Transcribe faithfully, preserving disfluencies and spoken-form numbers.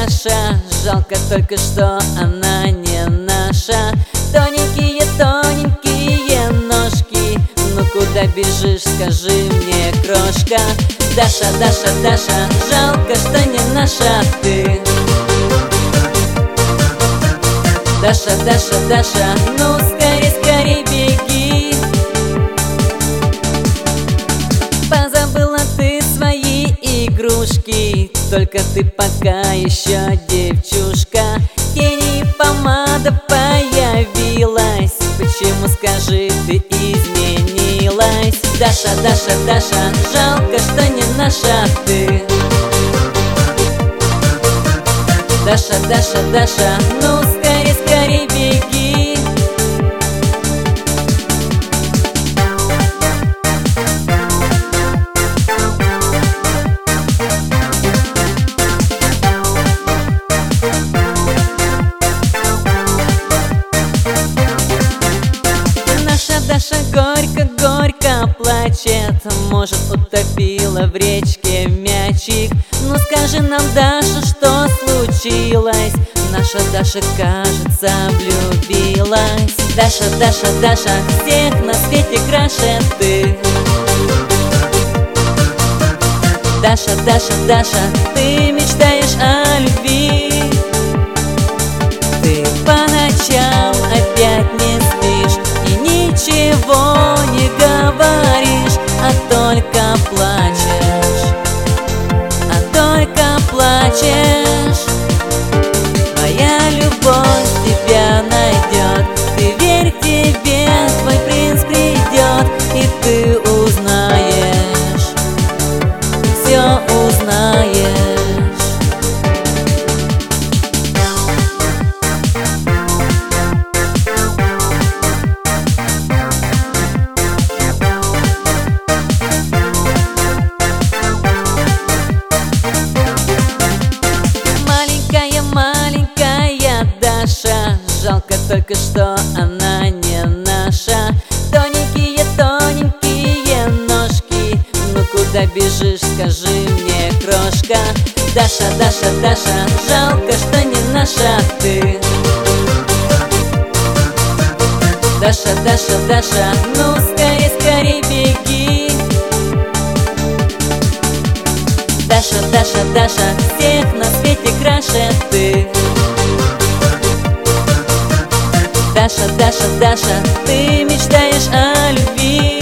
Даша, жалко только, что она не наша. Тоненькие, тоненькие ножки, ну куда бежишь, скажи мне, крошка. Даша, Даша, Даша, жалко, что не наша ты. Даша, Даша, Даша, ну скорей, скорей беги. Позабыла ты свои игрушки, только ты пока еще девчушка. Тени и помада появилась, почему, скажи, ты изменилась? Даша, Даша, Даша, жалко, что не наша ты. Даша, Даша, Даша, ну скорей, скорей беги. Наша Даша горько-горько плачет, может, утопила в речке мячик. Ну скажи нам, Даша, что случилось? Наша Даша, кажется, влюбилась. Даша, Даша, Даша, всех на свете краше ты. Даша, Даша, Даша, ты мечтаешь о любви. Ты по ночам опять не спишь и ничего не говоришь, а только плачешь, а только плачешь. Твоя любовь тебя найдет, ты верь, к тебе твой принц придет, и ты узнаешь, все узнаешь. Жалко только, что она не наша. Тоненькие, тоненькие ножки, ну куда бежишь, скажи мне, крошка. Даша, Даша, Даша, жалко, что не наша ты. Даша, Даша, Даша, ну скорей, скорей беги. Даша, Даша, Даша, всех на свете краше ты. Даша, Даша, Даша, ты мечтаешь о любви.